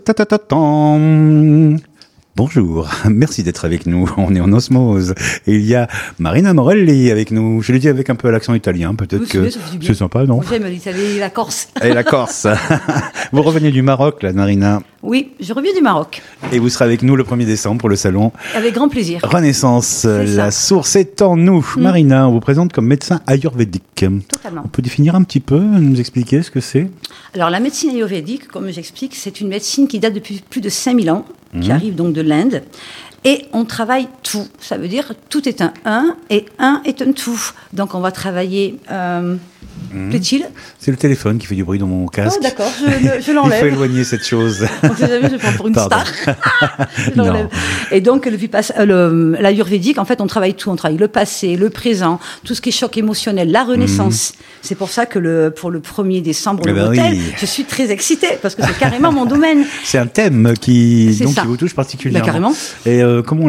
Ta-ta-ta-tam. Bonjour, merci d'être avec nous, on est en osmose. Et il y a Marina Morelli avec nous, je le dis avec un peu l'accent italien, peut-être que c'est sympa, non? J'aime l'Italie, la Corse. Et la Corse. Vous revenez du Maroc, là, Marina? Oui, je reviens du Maroc. Et vous serez avec nous le 1er décembre pour le salon. Avec grand plaisir. Renaissance, la source est en nous. Marina, on vous présente comme médecin ayurvédique. Totalement. On peut définir un petit peu, nous expliquer ce que c'est? Alors la médecine ayurvédique, comme j'explique, c'est une médecine qui date depuis plus de 5000 ans, qui arrive donc de l'Inde. Et on travaille tout. Ça veut dire tout est un 1 et 1 est un tout. Donc on va travailler... Plaît-il? C'est le téléphone qui fait du bruit dans mon casque. Oh d'accord, je l'enlève. Il faut éloigner cette chose. Donc, vous avez vu, je prends pour une star. Je l'enlève. Et donc l'ayurvédique, en fait, on travaille tout. On travaille le passé, le présent, tout ce qui est choc émotionnel, la renaissance. C'est pour ça que pour le 1er décembre, le hôtel, je suis très excitée parce que c'est carrément mon domaine. C'est un thème qui vous touche particulièrement. Ben, carrément. Et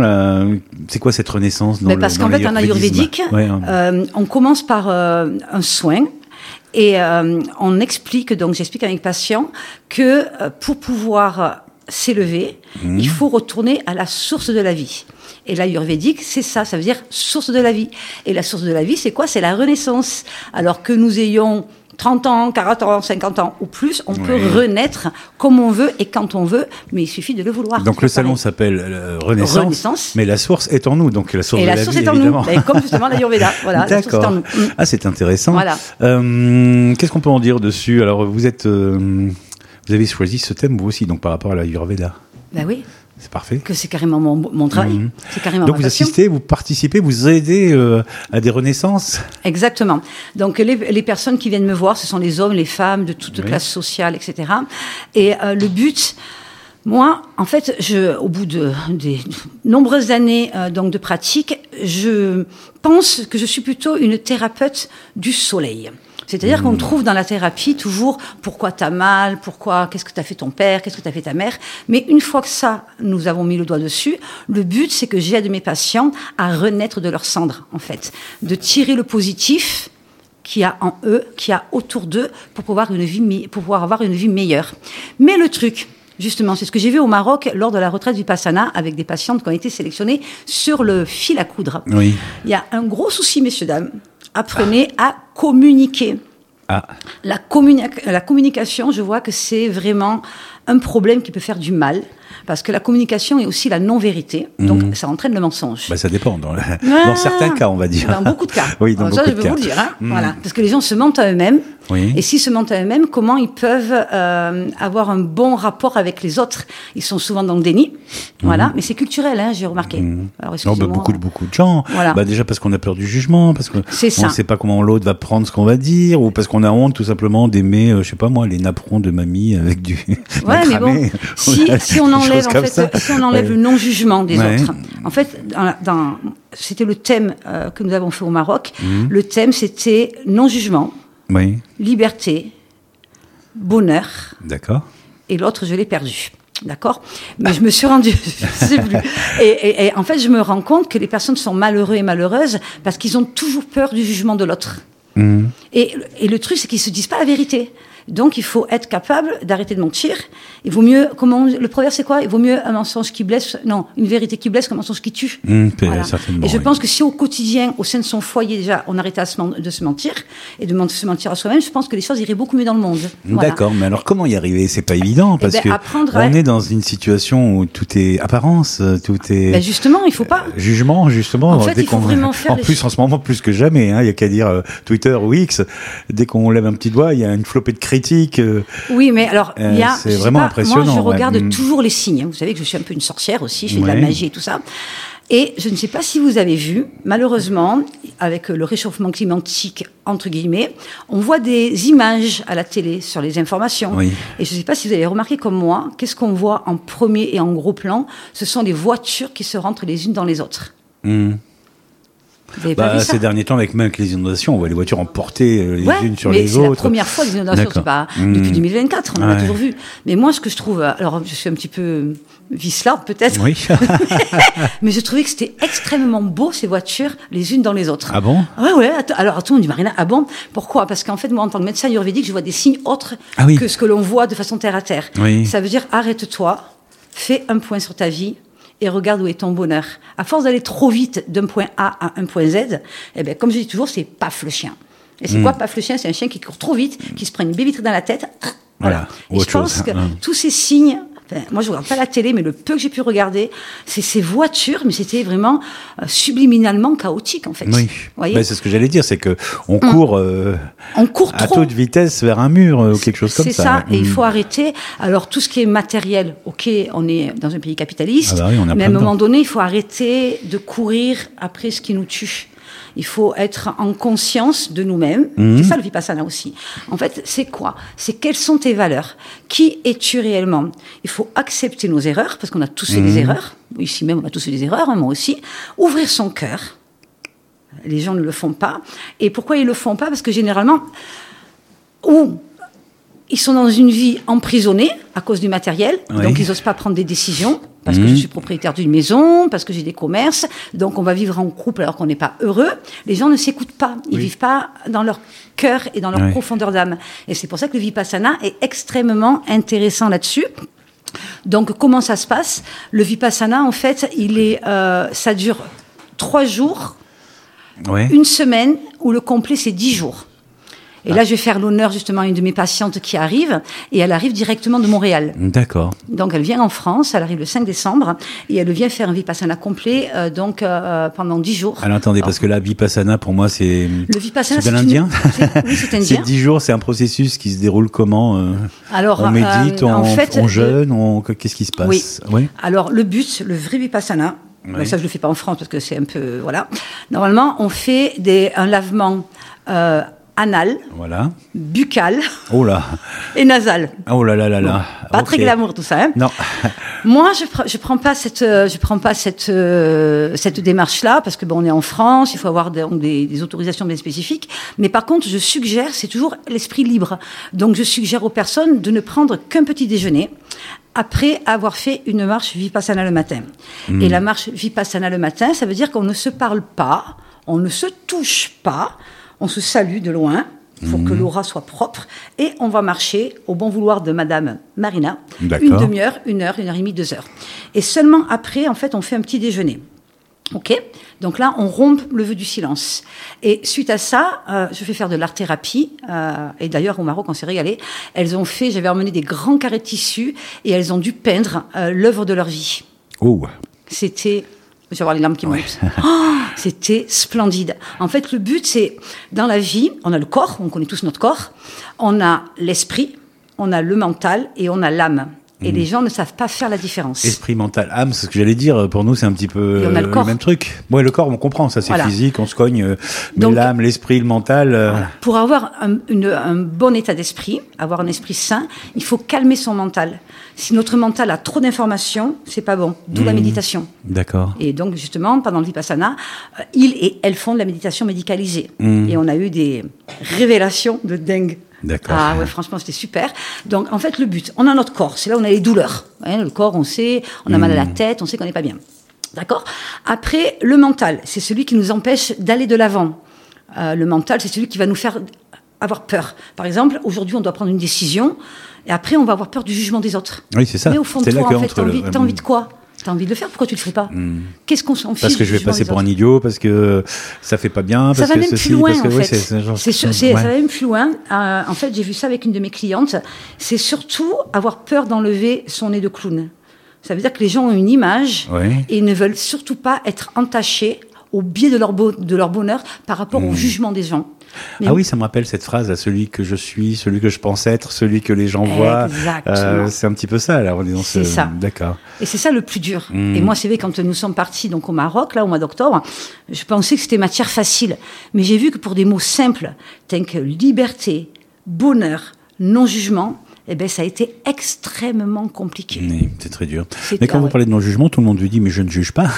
c'est quoi cette renaissance parce qu'en fait, en ayurvédique, on commence par un soin. Et j'explique à mes patients que pour pouvoir s'élever, il faut retourner à la source de la vie. Et l'ayurvédique, c'est ça veut dire source de la vie. Et la source de la vie, c'est quoi? C'est la renaissance. Alors que nous ayons 30 ans, 40 ans, 50 ans ou plus, on peut renaître comme on veut et quand on veut, mais il suffit de le vouloir. Donc le salon s'appelle Renaissance, mais la source est en nous, donc la source de la vie, évidemment. Et comme justement l'Ayurveda, voilà, la source est en nous. Ah, c'est intéressant. Voilà. Qu'est-ce qu'on peut en dire dessus? Alors, vous avez choisi ce thème, vous aussi, donc par rapport à l'Ayurveda. Ben oui. C'est parfait. Que c'est carrément mon travail. C'est carrément donc vous assistez, vous participez, vous aidez à des renaissances. Exactement. Donc les personnes qui viennent me voir, ce sont les hommes, les femmes de toute classe sociale, etc. Et le but, moi, en fait, au bout des nombreuses années de pratique, je pense que je suis plutôt une thérapeute du soleil. C'est-à-dire qu'on trouve dans la thérapie toujours pourquoi t'as mal, qu'est-ce que t'as fait ton père, qu'est-ce que t'as fait ta mère. Mais une fois que nous avons mis le doigt dessus, le but, c'est que j'aide mes patients à renaître de leurs cendres, en fait. De tirer le positif qu'il y a en eux, qu'il y a autour d'eux, pour pouvoir avoir une vie meilleure. Mais le truc, justement, c'est ce que j'ai vu au Maroc lors de la retraite Vipassana avec des patientes qui ont été sélectionnées sur le fil à coudre. Oui. Il y a un gros souci, messieurs, dames. Apprenez à communiquer. La communication, je vois que c'est vraiment un problème qui peut faire du mal, parce que la communication est aussi la non-vérité, donc ça entraîne le mensonge. Ça dépend, dans certains cas, on va dire. Dans beaucoup de cas. Oui, dans beaucoup de cas. Ça, je veux vous le dire. Voilà. Parce que les gens se mentent à eux-mêmes, et s'ils se mentent à eux-mêmes, comment ils peuvent avoir un bon rapport avec les autres? Ils sont souvent dans le déni, voilà. Mais c'est culturel, j'ai remarqué. Alors, beaucoup de gens. Voilà. Déjà parce qu'on a peur du jugement, parce qu'on ne sait pas comment l'autre va prendre ce qu'on va dire, ou parce qu'on a honte tout simplement d'aimer, je sais pas moi, les napperons de mamie avec du... Ouais, mais bon, si on enlève le non-jugement des autres. En fait, c'était le thème que nous avons fait au Maroc. Le thème, c'était non-jugement, liberté, bonheur. D'accord. Et l'autre, je l'ai perdu. D'accord? Mais je me suis rendue, je sais plus. Et en fait, je me rends compte que les personnes sont malheureuses et malheureuses parce qu'ils ont toujours peur du jugement de l'autre. Et le truc, c'est qu'ils se disent pas la vérité. Donc, il faut être capable d'arrêter de mentir. Il vaut mieux, le proverbe, c'est quoi? Il vaut mieux un mensonge qui blesse, une vérité qui blesse qu'un mensonge qui tue. Voilà. Et je pense que si au quotidien, au sein de son foyer, déjà, on arrêtait de se mentir et de se mentir à soi-même, je pense que les choses iraient beaucoup mieux dans le monde. Voilà. D'accord, mais alors comment y arriver? C'est pas évident, parce que on est dans une situation où tout est apparence, tout est... justement, il faut pas. Jugement, justement. En fait, il faut vraiment faire en plus, en ce moment, plus que jamais, il y a qu'à dire Twitter ou X. Dès qu'on lève un petit doigt, il y a une flopée de critiques. Oui, mais alors, c'est vraiment impressionnant. Moi, je regarde toujours les signes. Vous savez que je suis un peu une sorcière aussi, je fais de la magie et tout ça. Et je ne sais pas si vous avez vu, malheureusement, avec le réchauffement climatique, entre guillemets, on voit des images à la télé sur les informations. Et je ne sais pas si vous avez remarqué comme moi, qu'est-ce qu'on voit en premier et en gros plan? Ce sont des voitures qui se rentrent les unes dans les autres. Ces derniers temps, avec les inondations, on voit les voitures emportées les unes sur les autres. C'est la première fois les inondations, c'est pas depuis 2024, on l'a toujours vu. Mais moi, ce que je trouve, alors je suis un petit peu vicelard peut-être. Oui. Mais je trouvais que c'était extrêmement beau, ces voitures, les unes dans les autres. Ah bon? Ouais. Alors, tout le monde dit, Marina, ah bon? Pourquoi? Parce qu'en fait, moi, en tant que médecin ayurvédique, je vois des signes autres que ce que l'on voit de façon terre à terre. Oui. Ça veut dire, arrête-toi, fais un point sur ta vie et regarde où est ton bonheur. À force d'aller trop vite d'un point A à un point Z, eh ben, comme je dis toujours, c'est paf le chien. Et c'est quoi paf le chien? C'est un chien qui court trop vite, qui se prend une baie vitrée dans la tête. Voilà. Et je pense que tous ces signes, moi je regarde pas la télé, mais le peu que j'ai pu regarder, c'est ces voitures, mais c'était vraiment subliminalement chaotique en fait. Oui. Ben, c'est ce que j'allais dire, c'est que on court à trop. toute vitesse vers un mur ou quelque chose comme ça. C'est ça, et il faut arrêter. Alors tout ce qui est matériel, ok, on est dans un pays capitaliste, mais à un moment donné, il faut arrêter de courir après ce qui nous tue. Il faut être en conscience de nous-mêmes. C'est ça le Vipassana aussi. En fait, c'est quoi? C'est quelles sont tes valeurs? Qui es-tu réellement? Il faut accepter nos erreurs, parce qu'on a tous fait des erreurs. Ici même, on a tous fait des erreurs, moi aussi. Ouvrir son cœur. Les gens ne le font pas. Et pourquoi ils ne le font pas? Parce que généralement, ils sont dans une vie emprisonnée à cause du matériel, donc ils n'osent pas prendre des décisions, parce que je suis propriétaire d'une maison, parce que j'ai des commerces, donc on va vivre en couple alors qu'on n'est pas heureux. Les gens ne s'écoutent pas, ils vivent pas dans leur cœur et dans leur profondeur d'âme. Et c'est pour ça que le Vipassana est extrêmement intéressant là-dessus. Donc comment ça se passe? Le Vipassana, en fait, ça dure 3 jours, une semaine, où le complet c'est 10 jours. Et là, je vais faire l'honneur justement à une de mes patientes qui arrive, et elle arrive directement de Montréal. D'accord. Donc elle vient en France, elle arrive le 5 décembre, et elle vient faire un Vipassana complet, pendant 10 jours. Alors attendez, parce que là, Vipassana, pour moi, c'est... Le Vipassana, c'est de l'indien. Oui, c'est indien. C'est 10 jours, c'est un processus qui se déroule comment? Alors, on médite, on jeûne, qu'est-ce qui se passe? Oui. Alors le but, le vrai Vipassana, ça je le fais pas en France parce que c'est un peu... Voilà. Normalement, on fait un lavement... anal, buccal et nasal. Oh là là là là. Pas très glamour tout ça. Hein. Non. Moi, je prends pas cette démarche-là parce que on est en France, il faut avoir des autorisations bien spécifiques. Mais par contre, je suggère, c'est toujours l'esprit libre. Donc, je suggère aux personnes de ne prendre qu'un petit déjeuner après avoir fait une marche Vipassana le matin. Et la marche Vipassana le matin, ça veut dire qu'on ne se parle pas, on ne se touche pas. On se salue de loin pour que l'aura soit propre et on va marcher au bon vouloir de Madame Marina. Une demi-heure, 1 heure, 1 heure et demie, 2 heures. Et seulement après, en fait, on fait un petit déjeuner. Ok? Donc là, on rompt le vœu du silence. Et suite à ça, je fais faire de l'art-thérapie. Et d'ailleurs, au Maroc, on s'est régalé. J'avais emmené des grands carrés de tissu et elles ont dû peindre l'œuvre de leur vie. Oh. C'était... Je vais avoir les larmes qui montent. C'était splendide. En fait, le but, c'est, dans la vie, on a le corps, on connaît tous notre corps, on a l'esprit, on a le mental et on a l'âme. Et les gens ne savent pas faire la différence. Esprit, mental, âme, c'est ce que j'allais dire. Pour nous, c'est un petit peu le même truc. Ouais, le corps, on comprend, ça c'est physique, on se cogne. Mais donc, l'âme, l'esprit, le mental... Pour avoir un bon état d'esprit, avoir un esprit sain, il faut calmer son mental. Si notre mental a trop d'informations, c'est pas bon. D'où la méditation. D'accord. Et donc, justement, pendant le Vipassana, ils et elles font de la méditation médicalisée. Et on a eu des révélations de dingue. D'accord. Ah ouais, franchement, c'était super. Donc, en fait, le but, on a notre corps. C'est là où on a les douleurs. Le corps, on sait, on a mal à la tête, on sait qu'on n'est pas bien. D'accord? Après, le mental, c'est celui qui nous empêche d'aller de l'avant. Le mental, c'est celui qui va nous faire avoir peur. Par exemple, aujourd'hui, on doit prendre une décision, et après, on va avoir peur du jugement des autres. Oui, c'est ça. Mais au fond de toi, en fait, t'as envie de quoi? T'as envie de le faire, pourquoi tu le ferais pas? Qu'est-ce qu'on s'en fiche? Parce que je vais passer pour un idiot, parce que ça fait pas bien, ça parce va que même ceci, plus loin, parce que en fait. Ça va même plus loin. En fait, j'ai vu ça avec une de mes clientes. C'est surtout avoir peur d'enlever son nez de clown. Ça veut dire que les gens ont une image et ne veulent surtout pas être entachés au biais de leur bonheur par rapport au jugement des gens. Mais oui, ça me rappelle cette phrase, à celui que je suis, celui que je pense être, celui que les gens voient. C'est un petit peu ça, là, on est dans ce... ça. D'accord. Et c'est ça le plus dur. Et moi, c'est vrai, quand nous sommes partis donc au Maroc, là, au mois d'octobre, je pensais que c'était matière facile. Mais j'ai vu que pour des mots simples, tels que liberté, bonheur, non-jugement, ça a été extrêmement compliqué. Oui, c'est très dur. Mais quand vous parlez de non-jugement, tout le monde vous dit, mais je ne juge pas.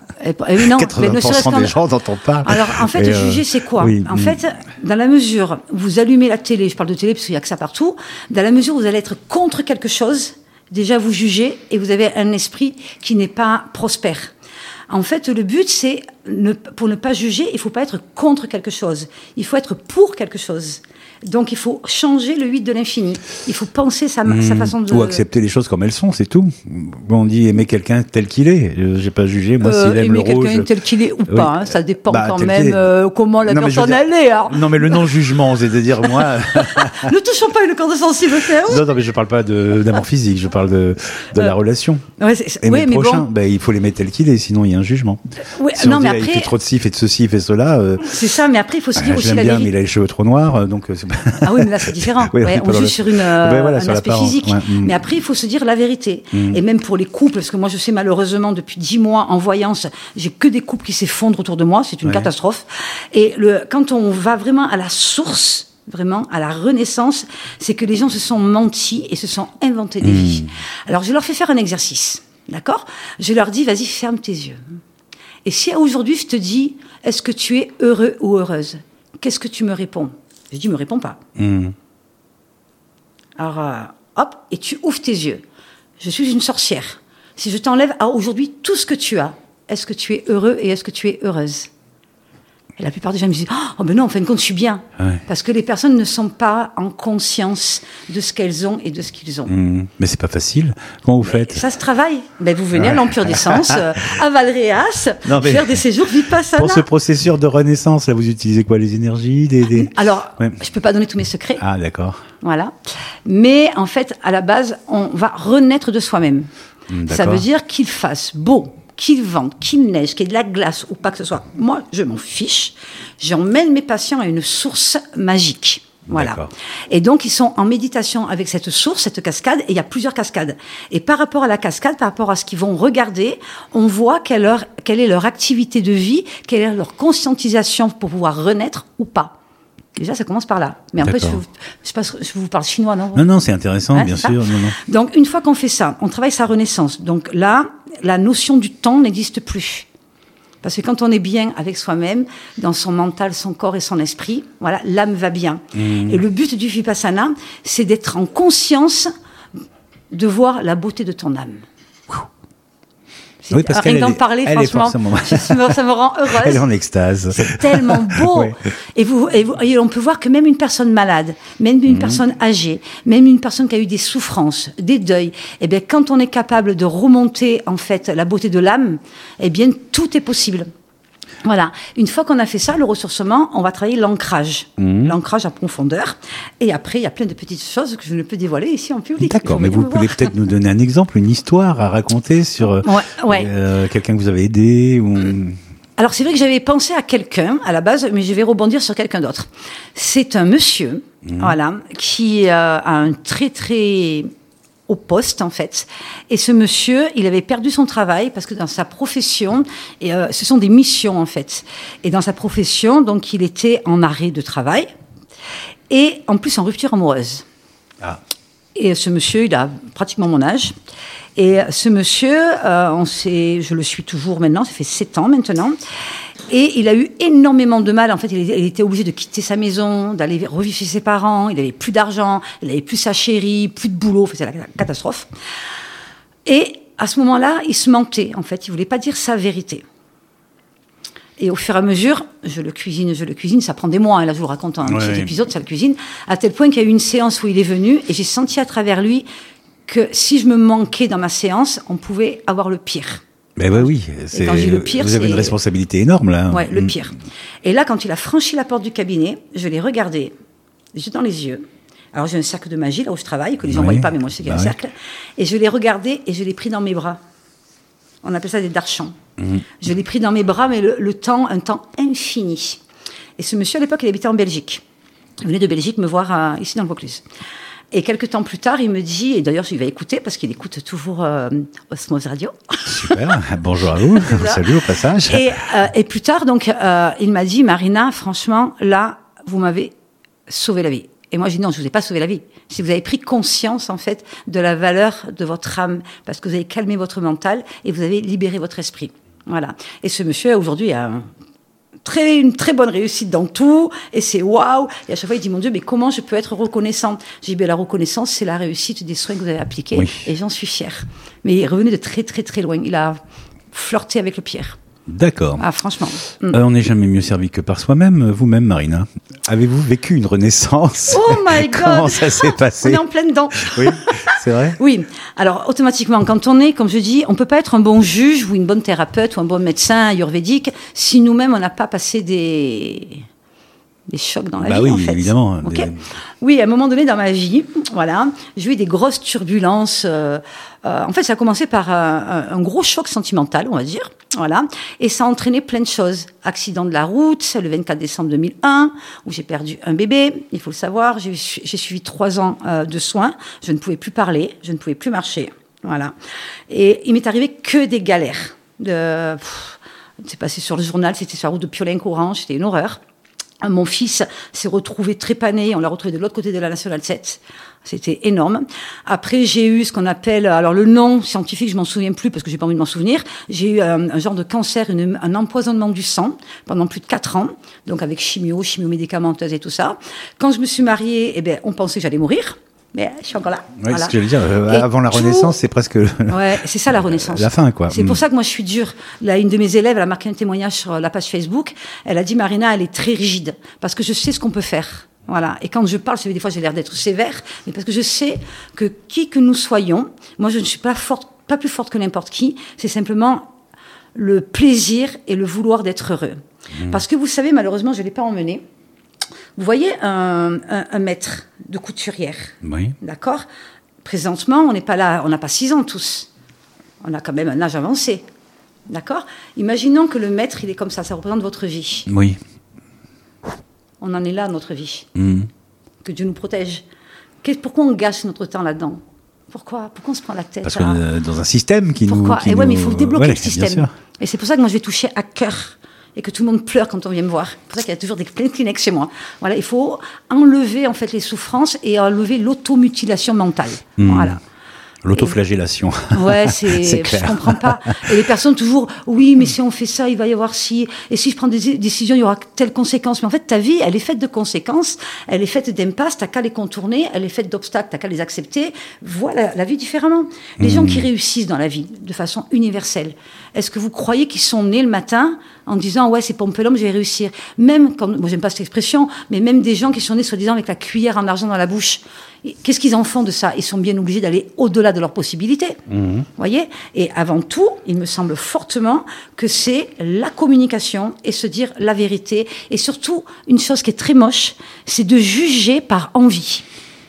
Non, 80% des gens dont on parle. Alors, en fait, juger, c'est quoi? En fait, dans la mesure où vous allumez la télé, je parle de télé parce qu'il n'y a que ça partout, dans la mesure où vous allez être contre quelque chose, déjà vous jugez et vous avez un esprit qui n'est pas prospère. En fait, le but, c'est, pour ne pas juger, il ne faut pas être contre quelque chose. Il faut être pour quelque chose. Donc, il faut changer le 8 de l'infini. Il faut penser sa façon de... Ou accepter les choses comme elles sont, c'est tout. On dit aimer quelqu'un tel qu'il est. J'ai pas jugé, moi, s'il aime le rouge... Aimer quelqu'un tel qu'il est ou pas, hein, ça dépend quand même comment la personne elle est. Hein. Non, mais le non-jugement, c'est-à-dire, moi... Ne touchons pas une corde sensible, Serge. Non, mais je parle pas d'amour physique, je parle de la relation. Ouais, aimer le prochain, bon... il faut l'aimer tel qu'il est, sinon il y a un jugement. Ouais, si on dit, il fait trop de ci, fait de ceci, fait cela... C'est ça, mais après, il faut se dire aussi la vérité. Mais il a les cheveux trop noirs, donc... Ah oui, mais là, c'est différent. On juge sur un aspect physique. Ouais. Mais après, il faut se dire la vérité. Et même pour les couples, parce que moi, je sais malheureusement, depuis 10 mois en voyance, j'ai que des couples qui s'effondrent autour de moi. C'est une catastrophe. Et quand on va vraiment à la source, vraiment à la renaissance, c'est que les gens se sont mentis et se sont inventés des vies. Alors, je leur fais faire un exercice. D'accord ? Je leur dis, vas-y, ferme tes yeux. Et si aujourd'hui, je te dis, est-ce que tu es heureux ou heureuse ? Qu'est-ce que tu me réponds ? Je dis, me réponds pas. Alors, hop, et tu ouvres tes yeux. Je suis une sorcière. Si je t'enlève aujourd'hui tout ce que tu as, est-ce que tu es heureux et est-ce que tu es heureuse ? Et la plupart des gens me disent, oh ben non, en fin de compte, je suis bien. Ouais. Parce que les personnes ne sont pas en conscience de ce qu'elles ont et de ce qu'ils ont. Mais c'est pas facile. Comment vous faites ? Ça se travaille. Vous venez à l'Empire d'Essence, à Valréas, faire des séjours Vipassana. Pour ce processus de renaissance, là, vous utilisez quoi ? Les énergies Alors, je peux pas donner tous mes secrets. Ah, d'accord. Voilà. Mais en fait, à la base, on va renaître de soi-même. Ça veut dire qu'il fasse beau, qu'il vente, qu'il neige, qu'il y ait de la glace ou pas que ce soit. Moi, je m'en fiche. J'emmène mes patients à une source magique. Voilà. D'accord. Et donc, ils sont en méditation avec cette source, cette cascade, et il y a plusieurs cascades. Et par rapport à la cascade, par rapport à ce qu'ils vont regarder, on voit quelle est leur activité de vie, quelle est leur conscientisation pour pouvoir renaître ou pas. Déjà, ça commence par là. Mais après, je vous parle chinois, non ? Non, c'est intéressant, bien sûr. Non. Donc, une fois qu'on fait ça, on travaille sa renaissance. Donc là, la notion du temps n'existe plus. Parce que quand on est bien avec soi-même, dans son mental, son corps et son esprit, voilà, l'âme va bien. Et le but du Vipassana, c'est d'être en conscience de voir la beauté de ton âme. Oui, parce qu'elle d'en parler, franchement, ça me rend heureuse. Elle est en extase. C'est tellement beau. Ouais. Et on peut voir que même une personne malade, même une personne âgée, même une personne qui a eu des souffrances, des deuils, quand on est capable de remonter, en fait, la beauté de l'âme, tout est possible. Voilà. Une fois qu'on a fait ça, le ressourcement, on va travailler l'ancrage. L'ancrage en profondeur. Et après, il y a plein de petites choses que je ne peux dévoiler ici en public. D'accord, mais vous pouvez peut-être nous donner un exemple, une histoire à raconter sur quelqu'un que vous avez aidé ou... Alors, c'est vrai que j'avais pensé à quelqu'un, à la base, mais je vais rebondir sur quelqu'un d'autre. C'est un monsieur, qui a un très, très... au poste, en fait. Et ce monsieur, il avait perdu son travail parce que dans sa profession, ce sont des missions, en fait. Et dans sa profession, donc, il était en arrêt de travail et, en plus, en rupture amoureuse. Ah. Et ce monsieur, il a pratiquement mon âge. Et ce monsieur, je le suis toujours maintenant, ça fait 7 ans maintenant. Et il a eu énormément de mal. En fait, il était obligé de quitter sa maison, d'aller revivre chez ses parents. Il avait plus d'argent, il avait plus sa chérie, plus de boulot. Enfin, c'est la catastrophe. Et à ce moment-là, il se mentait. En fait, il voulait pas dire sa vérité. Et au fur et à mesure, je le cuisine. Ça prend des mois. Là, je vous raconte cet épisode, ça le cuisine. À tel point qu'il y a eu une séance où il est venu et j'ai senti à travers lui que si je me manquais dans ma séance, on pouvait avoir le pire. Mais oui, le pire, vous avez une responsabilité énorme là. Ouais, le pire. Et là, quand il a franchi la porte du cabinet, je l'ai regardé, les yeux dans les yeux. Alors j'ai un cercle de magie là où je travaille, que les gens ne voient pas, mais moi je sais qu'il y a un cercle. Et je l'ai regardé et je l'ai pris dans mes bras. On appelle ça des darchans. Je l'ai pris dans mes bras, mais un temps infini. Et ce monsieur à l'époque, il habitait en Belgique. Il venait de Belgique me voir ici dans le Vaucluse. Et quelques temps plus tard, il me dit, et d'ailleurs, il va écouter parce qu'il écoute toujours Osmose Radio. Super, bonjour à vous, salut au passage. Et plus tard, donc, il m'a dit, Marina, franchement, là, vous m'avez sauvé la vie. Et moi, j'ai dit, non, je ne vous ai pas sauvé la vie. Si vous avez pris conscience, en fait, de la valeur de votre âme, parce que vous avez calmé votre mental et vous avez libéré votre esprit. Voilà. Et ce monsieur, aujourd'hui, a un une très bonne réussite dans tout, et c'est waouh. Et à chaque fois, il dit, mon Dieu, mais comment je peux être reconnaissant? J'ai dit, la reconnaissance, c'est la réussite des soins que vous avez appliqués, et j'en suis fière. Mais il revenait de très, très, très loin. Il a flirté avec le pire. D'accord. Ah, franchement. On n'est jamais mieux servi que par soi-même. Vous-même, Marina, avez-vous vécu une renaissance? Oh my God! Comment ça s'est passé? On est en pleine dedans. Oui, c'est vrai? Oui. Alors, automatiquement, quand on est, comme je dis, on peut pas être un bon juge ou une bonne thérapeute ou un bon médecin ayurvédique si nous-mêmes, on n'a pas passé des chocs dans la vie, oui, en fait. Évidemment. Okay. Oui, à un moment donné dans ma vie, voilà, j'ai eu des grosses turbulences. En fait, ça a commencé par un gros choc sentimental, on va dire. Voilà. Et ça a entraîné plein de choses. Accident de la route, le 24 décembre 2001, où j'ai perdu un bébé. Il faut le savoir, j'ai suivi 3 ans de soins. Je ne pouvais plus parler, je ne pouvais plus marcher. Voilà. Et il m'est arrivé que des galères. C'est passé sur le journal, c'était sur la route de Piolenc-Orange, c'était une horreur. Mon fils s'est retrouvé trépané, on l'a retrouvé de l'autre côté de la Nationale 7. C'était énorme. Après, j'ai eu ce qu'on appelle, alors le nom scientifique, je m'en souviens plus parce que j'ai pas envie de m'en souvenir. J'ai eu un genre de cancer, un empoisonnement du sang pendant plus de 4 ans. Donc avec chimio médicamenteuse et tout ça. Quand je me suis mariée, on pensait que j'allais mourir. Mais je suis encore là. Oui, voilà. C'est ce que j'allais dire. Avant la Renaissance, c'est presque... Ouais, c'est ça la Renaissance. La fin, quoi. C'est pour ça que moi, je suis dure. Là, une de mes élèves, elle a marqué un témoignage sur la page Facebook. Elle a dit, Marina, elle est très rigide. Parce que je sais ce qu'on peut faire. Voilà. Et quand je parle, des fois, j'ai l'air d'être sévère. Mais parce que je sais que qui que nous soyons, moi, je ne suis pas plus forte que n'importe qui. C'est simplement le plaisir et le vouloir d'être heureux. Parce que vous savez, malheureusement, je ne l'ai pas emmené. Vous voyez un maître de couturière, oui. D'accord? Présentement, on n'est pas là, on n'a pas 6 ans tous. On a quand même un âge avancé, d'accord? Imaginons que le maître, il est comme ça représente votre vie. Oui. On en est là, notre vie. Que Dieu nous protège. Pourquoi on gâche notre temps là-dedans? Pourquoi on se prend la tête? Parce qu'on est dans un système qui nous... Pourquoi? Mais il faut débloquer le système. Et c'est pour ça que moi, je vais toucher à cœur. Et que tout le monde pleure quand on vient me voir. C'est pour ça qu'il y a toujours plein de Kleenex chez moi. Voilà, il faut enlever en fait les souffrances et enlever l'automutilation mentale. Voilà. L'autoflagellation. Ouais, je comprends pas. Et les personnes toujours, oui, mais si on fait ça, il va y avoir ci. Et si je prends des décisions, il y aura telle conséquence. Mais en fait, ta vie, elle est faite de conséquences, elle est faite d'impasses, t'as qu'à les contourner, elle est faite d'obstacles, t'as qu'à les accepter. Voilà la vie différemment. Les gens qui réussissent dans la vie, de façon universelle, est-ce que vous croyez qu'ils sont nés le matin en disant, ouais, c'est Pompelum, je vais réussir? Même, moi j'aime pas cette expression, mais même des gens qui sont nés soi-disant avec la cuillère en argent dans la bouche. Qu'est-ce qu'ils en font de ça? Ils sont bien obligés d'aller au-delà de leurs possibilités. Voyez? Et avant tout, il me semble fortement que c'est la communication et se dire la vérité. Et surtout, une chose qui est très moche, c'est de juger par envie.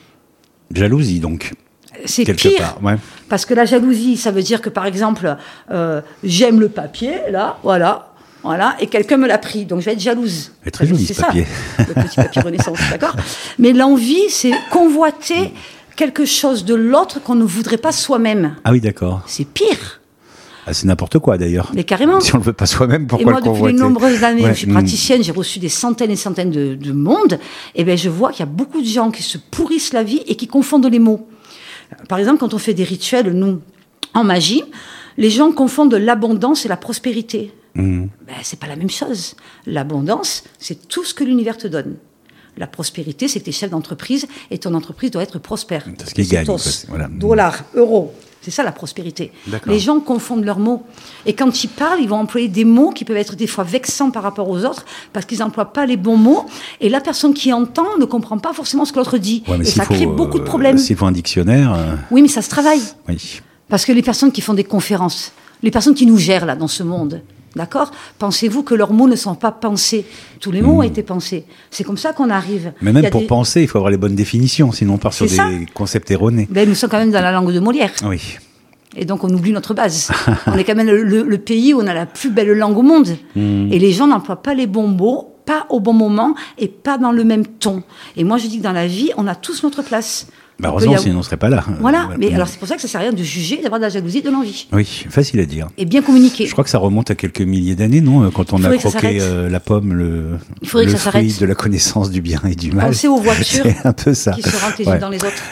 Jalousie, donc. C'est quelque pire, part, ouais. Parce que la jalousie, ça veut dire que, par exemple, j'aime le papier, là, voilà, et quelqu'un me l'a pris, donc je vais être jalouse. C'est très joli, ce papier. Ça, le petit papier Renaissance, d'accord? Mais l'envie, c'est convoiter quelque chose de l'autre qu'on ne voudrait pas soi-même. Ah oui, d'accord. C'est pire. Ah, c'est n'importe quoi, d'ailleurs. Mais carrément. Si on ne le veut pas soi-même, pourquoi le convoiter? Et moi, depuis de nombreuses années, je suis praticienne, j'ai reçu des centaines et centaines de monde, et bien je vois qu'il y a beaucoup de gens qui se pourrissent la vie et qui confondent les mots. Par exemple, quand on fait des rituels, nous, en magie, les gens confondent l'abondance et la prospérité. C'est pas la même chose. L'abondance, c'est tout ce que l'univers te donne. La prospérité, c'est que tu es chef d'entreprise et ton entreprise doit être prospère. C'est ce qui gagne. Voilà. Dollars, euros. C'est ça la prospérité. D'accord. Les gens confondent leurs mots. Et quand ils parlent, ils vont employer des mots qui peuvent être des fois vexants par rapport aux autres parce qu'ils n'emploient pas les bons mots. Et la personne qui entend ne comprend pas forcément ce que l'autre dit. Ouais, et ça crée beaucoup de problèmes. S'il faut un dictionnaire... Oui, mais ça se travaille. Oui. Parce que les personnes qui font des conférences, les personnes qui nous gèrent là dans ce monde, d'accord? Pensez-vous que leurs mots ne sont pas pensés? Tous les mots ont été pensés. C'est comme ça qu'on arrive. Mais même pour penser, il faut avoir les bonnes définitions, sinon on part sur des concepts erronés. Ben, nous sommes quand même dans la langue de Molière. Oui. Et donc, on oublie notre base. On est quand même le pays où on a la plus belle langue au monde. Et les gens n'emploient pas les bons mots, pas au bon moment et pas dans le même ton. Et moi, je dis que dans la vie, on a tous notre place. Heureusement, sinon on ne serait pas là. Voilà, mais alors c'est pour ça que ça ne sert à rien de juger, d'avoir de la jalousie, de l'envie. Oui, facile à dire. Et bien communiquer. Je crois que ça remonte à quelques milliers d'années, non? Quand on a croqué la pomme, le fruit de la connaissance du bien et du mal. Pensez aux voitures c'est un peu ça. qui se rentrent les unes dans les autres.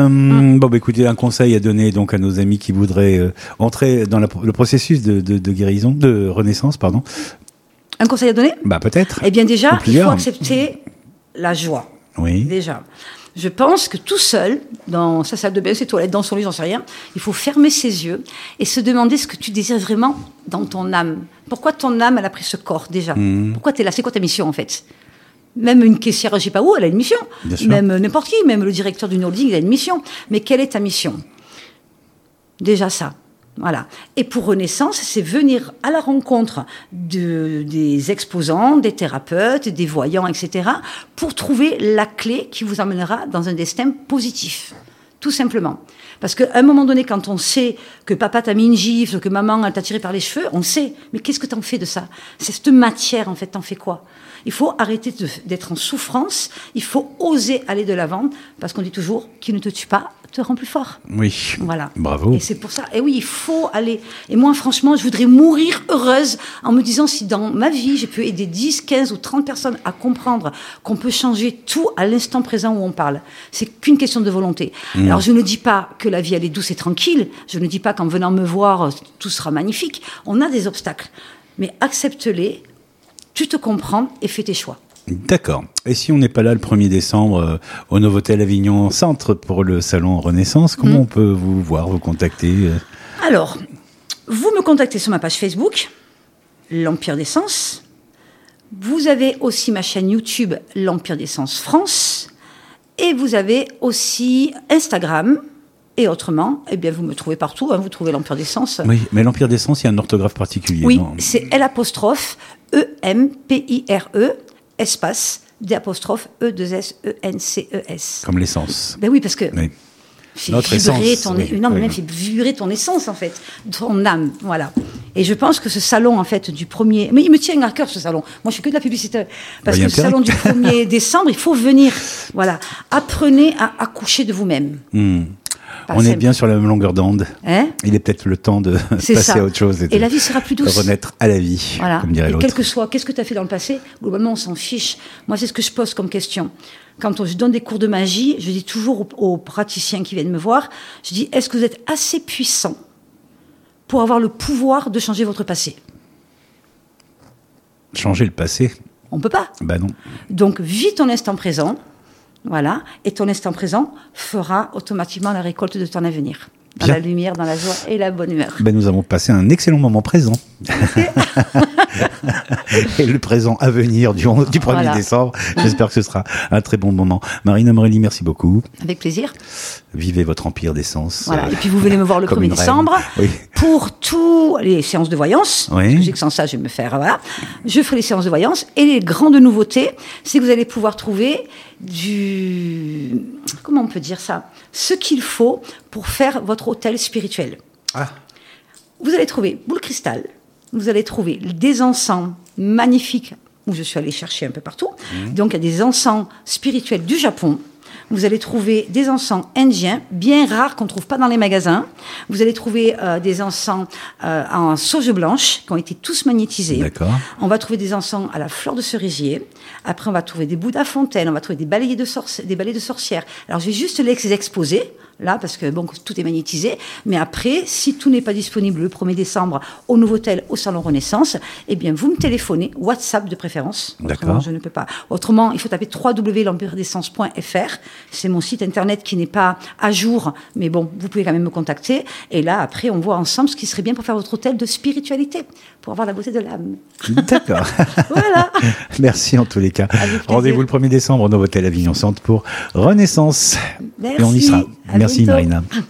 Bon, écoutez, un conseil à donner donc à nos amis qui voudraient entrer dans le processus de guérison, de renaissance, pardon. Un conseil à donner ? Peut-être. Eh bien déjà, il faut accepter la joie. Oui. Déjà. Je pense que tout seul, dans sa salle de bain, ses toilettes, dans son lit, j'en sais rien, il faut fermer ses yeux et se demander ce que tu désires vraiment dans ton âme. Pourquoi ton âme, elle a pris ce corps, déjà ? Pourquoi tu es là ? C'est quoi ta mission, en fait ? Même une caissière, je sais pas où, elle a une mission. Même n'importe qui, même le directeur d'une holding, il a une mission. Mais quelle est ta mission ? Déjà ça. Voilà. Et pour Renaissance, c'est venir à la rencontre des exposants, des thérapeutes, des voyants, etc., pour trouver la clé qui vous emmènera dans un destin positif. Tout simplement. Parce qu'à un moment donné, quand on sait que papa t'a mis une gifle, que maman t'a tiré par les cheveux, on sait. Mais qu'est-ce que t'en fais de ça ? C'est cette matière, en fait, t'en fais quoi ? Il faut arrêter d'être en souffrance. Il faut oser aller de l'avant. Parce qu'on dit toujours, qui ne te tue pas te rend plus fort. Oui. Voilà. Bravo. Et c'est pour ça. Et oui, il faut aller. Et moi, franchement, je voudrais mourir heureuse en me disant si dans ma vie, j'ai pu aider 10, 15 ou 30 personnes à comprendre qu'on peut changer tout à l'instant présent où on parle. C'est qu'une question de volonté. Alors, je ne dis pas que la vie, elle est douce et tranquille. Je ne dis pas qu'en venant me voir, tout sera magnifique. On a des obstacles. Mais accepte-les, tu te comprends et fais tes choix. D'accord. Et si on n'est pas là le 1er décembre au Novotel Avignon Centre pour le salon Renaissance, comment on peut vous voir, vous contacter Alors, vous me contactez sur ma page Facebook, l'Empire des Sens. Vous avez aussi ma chaîne YouTube, l'Empire des Sens France. Et vous avez aussi Instagram. Et autrement, eh bien, vous me trouvez partout. Vous trouvez l'Empire des Sens. Oui, mais l'Empire des Sens, il y a un orthographe particulier. Oui, non c'est L'Empire, espace, d'E2SENCES. Comme l'essence. Ben oui, parce que oui. Notre essence. Même fait vibrer ton essence, en fait, ton âme, voilà. Et je pense que ce salon, en fait, du 1er... Mais il me tient à cœur, ce salon. Moi, je fais que de la publicité. Parce que le salon du 1er décembre, il faut venir. Voilà. Apprenez à accoucher de vous-même. On est bien sur la même longueur d'onde. Il est peut-être le temps de passer à autre chose. Et la vie sera plus douce. De renaître à la vie, voilà. Comme dirait l'autre. Quel que soit, qu'est-ce que tu as fait dans le passé, globalement, on s'en fiche. Moi, c'est ce que je pose comme question. Quand je donne des cours de magie, je dis toujours aux praticiens qui viennent me voir, je dis, est-ce que vous êtes assez puissant pour avoir le pouvoir de changer votre passé ? Changer le passé ? On ne peut pas. Non. Donc, vis ton instant présent. Voilà, et ton instant présent fera automatiquement la récolte de ton avenir. Dans la lumière, dans la joie et la bonne humeur. Nous avons passé un excellent moment présent. Et le présent à venir du 1er décembre, j'espère que ce sera un très bon moment. Marina Morelli, merci beaucoup. Avec plaisir. Vivez votre empire d'essence. Voilà. Et puis vous venez me voir le 1er décembre pour toutes les séances de voyance. Parce que j'ai que sans ça, je vais me faire... Voilà. Je ferai les séances de voyance. Et les grandes nouveautés, c'est que vous allez pouvoir trouver comment on peut dire ça ? Ce qu'il faut pour faire votre hôtel spirituel. Vous allez trouver boule cristal, vous allez trouver des encens magnifiques où je suis allée chercher un peu partout. Donc il y a des encens spirituels du Japon. Vous allez trouver des encens indiens, bien rares, qu'on ne trouve pas dans les magasins. Vous allez trouver des encens en sauge blanche, qui ont été tous magnétisés. D'accord. On va trouver des encens à la fleur de cerisier. Après, on va trouver des bouddhas fontaines. On va trouver des balais de sorcières. Alors, je vais juste les exposer, là, parce que tout est magnétisé. Mais après, si tout n'est pas disponible le 1er décembre au Novotel, au Salon Renaissance, eh bien, vous me téléphonez, WhatsApp de préférence. Autrement, je ne peux pas. Autrement, il faut taper www.l'empiredessence.fr. C'est mon site internet qui n'est pas à jour, mais vous pouvez quand même me contacter. Et là, après, on voit ensemble ce qui serait bien pour faire votre hôtel de spiritualité, pour avoir la beauté de l'âme. D'accord. Voilà. Merci en tous les cas. Rendez-vous le 1er décembre au Novotel Avignon Centre pour Renaissance. Merci. Et on y sera. Merci Marina.